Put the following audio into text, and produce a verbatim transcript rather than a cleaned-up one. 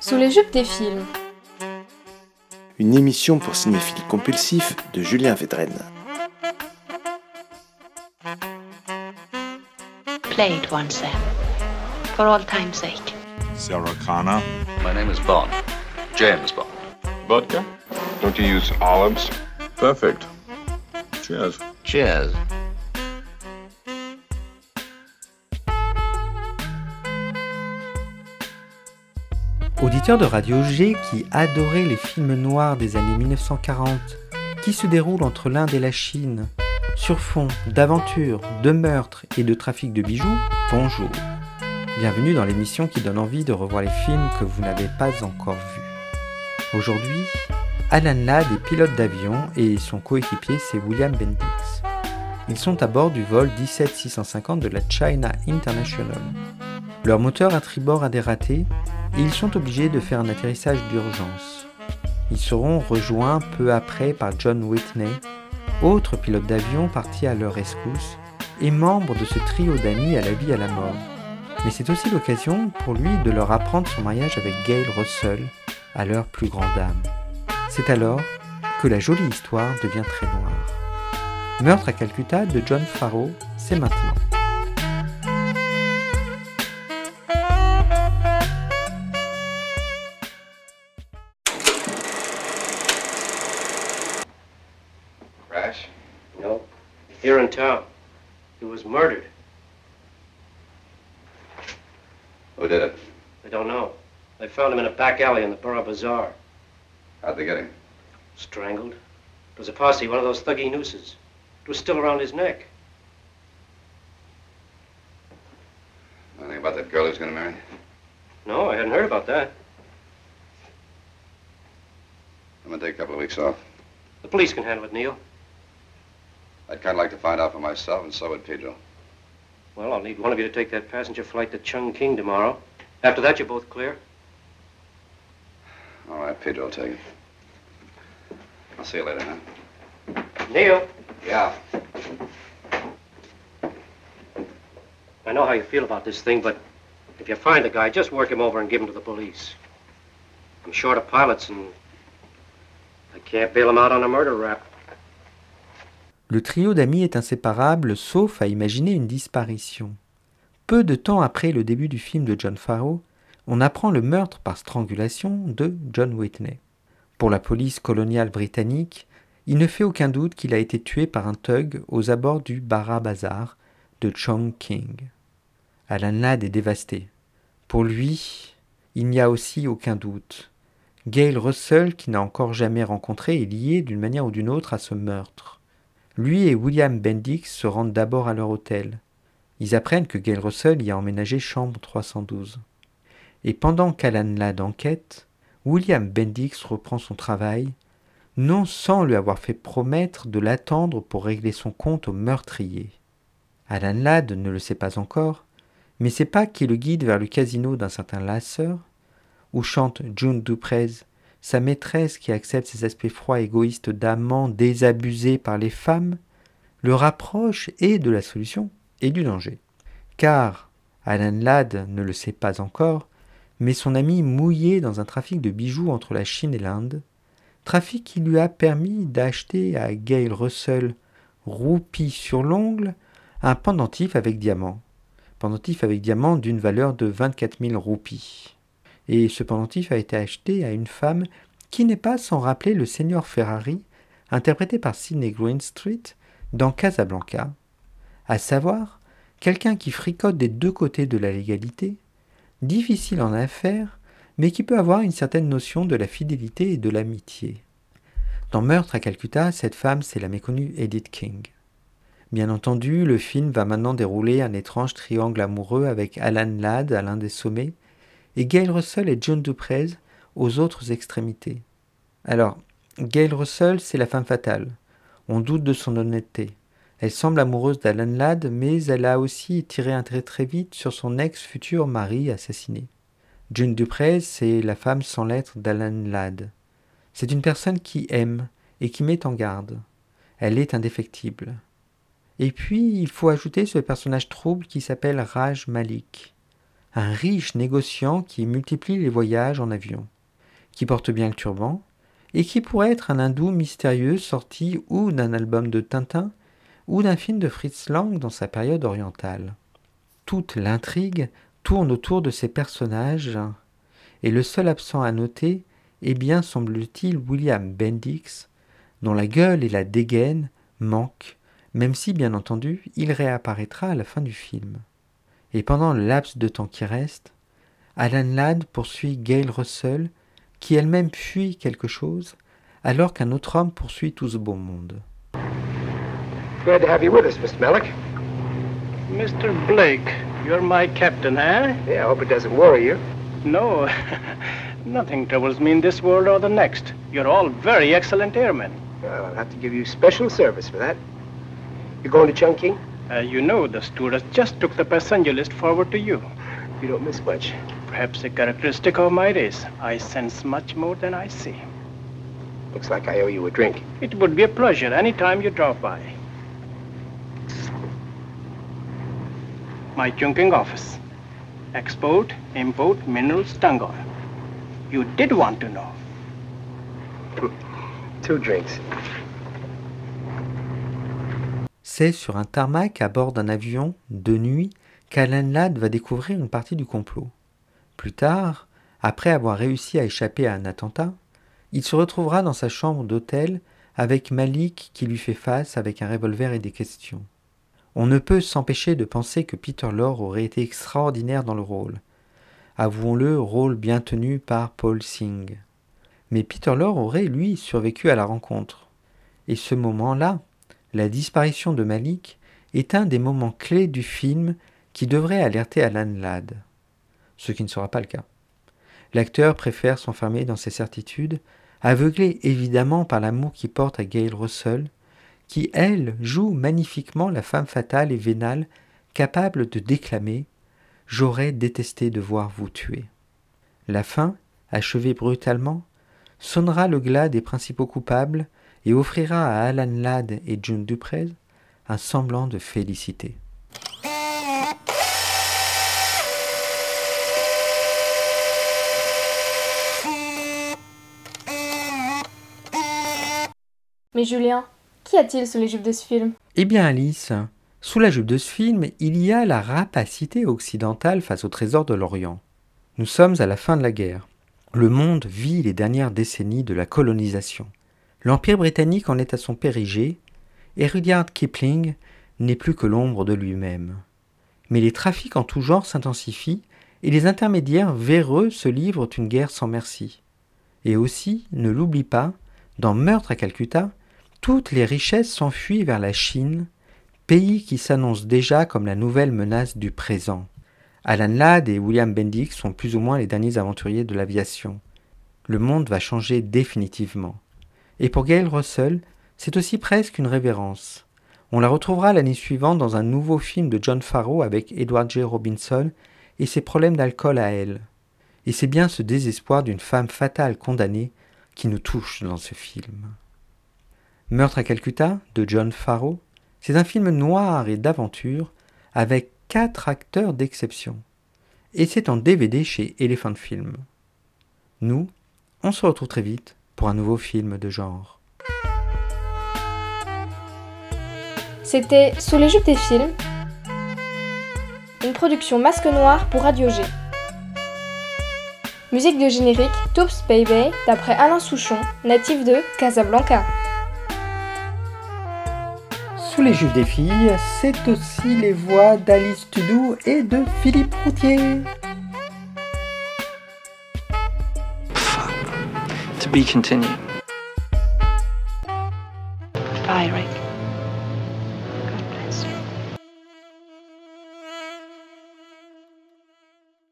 Sous les jupes des films. Une émission pour cinéphiles compulsifs de Julien Védrenne. Play it once then, for all time's sake. Sarah Connor. My name is Bond. James Bond. Vodka? Don't you use olives? Perfect. Cheers. Cheers. Auditeur de Radio G qui adorait les films noirs des années dix-neuf cent quarante, qui se déroulent entre l'Inde et la Chine, sur fond d'aventures, de meurtres et de trafic de bijoux, bonjour. Bienvenue dans l'émission qui donne envie de revoir les films que vous n'avez pas encore vus. Aujourd'hui, Alan Ladd est pilote d'avion et son coéquipier c'est William Bendix. Ils sont à bord du vol dix-sept six cent cinquante de la China International. Leur moteur à tribord a dératé et ils sont obligés de faire un atterrissage d'urgence. Ils seront rejoints peu après par John Whitney, autre pilote d'avion parti à leur rescousse et membre de ce trio d'amis à la vie et à la mort. Mais c'est aussi l'occasion pour lui de leur apprendre son mariage avec Gail Russell, à leur plus grande âme. C'est alors que la jolie histoire devient très noire. Meurtre à Calcutta de John Farrow, c'est maintenant. Crash? No. Here in town. He was murdered. Who did it? I don't know. They found him in a back alley in the Borough Bazaar. How'd they get him? Strangled. It was a posse, one of those thuggy nooses. It was still around his neck. Anything about that girl who's gonna marry? No, I hadn't heard about that. I'm gonna take a couple of weeks off. The police can handle it, Neil. I'd kind of like to find out for myself, and so would Pedro. Well, I'll need one of you to take that passenger flight to Chungking tomorrow. After that, you're both clear. All right, Pedro will take it. I'll see you later, huh? Neil, Yeah. I know how you feel about this thing, but if you find the guy, just work him over and give him to the police. I'm short of pilots, and I can't bail him out on a murder rap. Le trio d'amis est inséparable, sauf à imaginer une disparition. Peu de temps après le début du film de John Farrow, on apprend le meurtre par strangulation de John Whitney. Pour la police coloniale britannique, il ne fait aucun doute qu'il a été tué par un thug aux abords du Borough Bazaar de Chongqing. Alan Ladd est dévasté. Pour lui, il n'y a aussi aucun doute. Gail Russell, qu'il n'a encore jamais rencontré, est lié d'une manière ou d'une autre à ce meurtre. Lui et William Bendix se rendent d'abord à leur hôtel. Ils apprennent que Gail Russell y a emménagé chambre trois cent douze. Et pendant qu'Alan Ladd enquête, William Bendix reprend son travail, non sans lui avoir fait promettre de l'attendre pour régler son compte au meurtrier. Alan Ladd ne le sait pas encore, mais c'est pas qui le guide vers le casino d'un certain Lasser, où chante June Duprez, sa maîtresse qui accepte ses aspects froids et égoïstes d'amant désabusé par les femmes, le rapproche et de la solution et du danger. Car Alan Ladd ne le sait pas encore, mais son ami mouillé dans un trafic de bijoux entre la Chine et l'Inde, trafic qui lui a permis d'acheter à Gail Russell, roupie sur l'ongle, un pendentif avec diamant. Pendentif avec diamant d'une valeur de vingt-quatre mille roupies. Et ce pendentif a été acheté à une femme qui n'est pas sans rappeler le seigneur Ferrari, interprété par Sidney Greenstreet dans Casablanca, à savoir quelqu'un qui fricote des deux côtés de la légalité, difficile en affaires, mais qui peut avoir une certaine notion de la fidélité et de l'amitié. Dans Meurtre à Calcutta, cette femme, c'est la méconnue Edith King. Bien entendu, le film va maintenant dérouler un étrange triangle amoureux avec Alan Ladd à l'un des sommets et Gail Russell et June Duprez aux autres extrémités. Alors, Gail Russell, c'est la femme fatale. On doute de son honnêteté. Elle semble amoureuse d'Alan Ladd, mais elle a aussi tiré un trait très vite sur son ex-futur mari assassiné. June Duprez, c'est la femme sans lettres d'Alan Ladd. C'est une personne qui aime et qui met en garde. Elle est indéfectible. Et puis, il faut ajouter ce personnage trouble qui s'appelle Raj Malik. un riche négociant qui multiplie les voyages en avion, qui porte bien le turban, et qui pourrait être un hindou mystérieux sorti ou d'un album de Tintin, ou d'un film de Fritz Lang dans sa période orientale. Toute l'intrigue tourne autour de ces personnages, et le seul absent à noter est bien, semble-t-il, William Bendix, dont la gueule et la dégaine manquent, même si, bien entendu, il réapparaîtra à la fin du film. Et pendant le laps de temps qui reste, Alan Ladd poursuit Gail Russell, qui elle-même fuit quelque chose, alors qu'un autre homme poursuit tout ce beau monde. Glad to have you with us, Mister Malik. Mister Blake, you're my captain, eh? Yeah, I hope it doesn't worry you. No, nothing troubles me in this world or the next. You're all very excellent airmen. Well, I'll have to give you special service for that. You going to Chungking? Uh, you know, the stewardess just took the passenger list forward to you. You don't miss much. Perhaps a characteristic of my race. I sense much more than I see. Looks like I owe you a drink. It would be a pleasure any time you drop by. My Chungking office. Export, import, minerals, tung oil. You did want to know. Two drinks. C'est sur un tarmac à bord d'un avion, de nuit, qu'Alan Ladd va découvrir une partie du complot. Plus tard, après avoir réussi à échapper à un attentat, il se retrouvera dans sa chambre d'hôtel avec Malik qui lui fait face avec un revolver et des questions. On ne peut s'empêcher de penser que Peter Lorre aurait été extraordinaire dans le rôle. Avouons-le, rôle bien tenu par Paul Singh. Mais Peter Lorre aurait, lui, survécu à la rencontre. Et ce moment-là, la disparition de Malik, est un des moments clés du film qui devrait alerter Alan Ladd. Ce qui ne sera pas le cas. L'acteur préfère s'enfermer dans ses certitudes, aveuglé évidemment par l'amour qu'il porte à Gail Russell, qui, elle, joue magnifiquement la femme fatale et vénale, capable de déclamer « J'aurais détesté devoir vous tuer ». La fin, achevée brutalement, sonnera le glas des principaux coupables et offrira à Alan Ladd et June Duprez un semblant de félicité. Mais Julien, qu'y a-t-il sous les jupes de ce film ? Eh bien Alice, sous la jupe de ce film, il y a la rapacité occidentale face au trésor de l'Orient. Nous sommes à la fin de la guerre. Le monde vit les dernières décennies de la colonisation. L'Empire britannique en est à son périgée, et Rudyard Kipling n'est plus que l'ombre de lui-même. Mais les trafics en tout genre s'intensifient, et les intermédiaires véreux se livrent une guerre sans merci. Et aussi, ne l'oublie pas, dans Meurtre à Calcutta, toutes les richesses s'enfuient vers la Chine, pays qui s'annonce déjà comme la nouvelle menace du présent. Alan Ladd et William Bendix sont plus ou moins les derniers aventuriers de l'aviation. Le monde va changer définitivement. Et pour Gail Russell, c'est aussi presque une révérence. On la retrouvera l'année suivante dans un nouveau film de John Farrow avec Edward J. Robinson et ses problèmes d'alcool à elle. Et c'est bien ce désespoir d'une femme fatale condamnée qui nous touche dans ce film. Meurtre à Calcutta, de John Farrow, c'est un film noir et d'aventure avec quatre acteurs d'exception. Et c'est en D V D chez Elephant Film. Nous, on se retrouve très vite pour un nouveau film de genre. C'était Sous les jupes des films, une production Masque Noir pour Radio G. Musique de générique Toops Baby d'après Alain Souchon, natif de Casablanca. Sous les jupes des filles, c'est aussi les voix d'Alice Tudou et de Philippe Routier. To be continued. Bye, Rick.